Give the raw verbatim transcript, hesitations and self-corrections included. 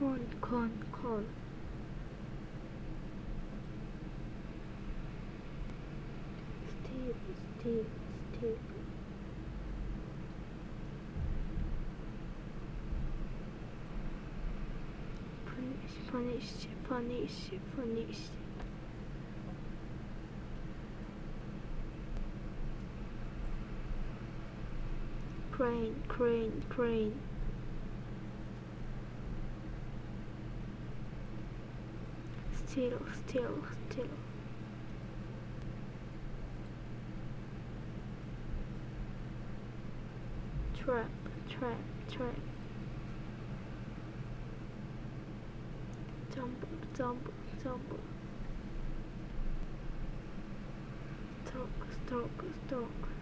corn, corn, corn. Steep, steep, steep. Punish, punish, punish, punish. Crane, crane, crane. Still, still, still. Trap, trap, trap. Jump, jump, jump. Stalk, stalk, stalk.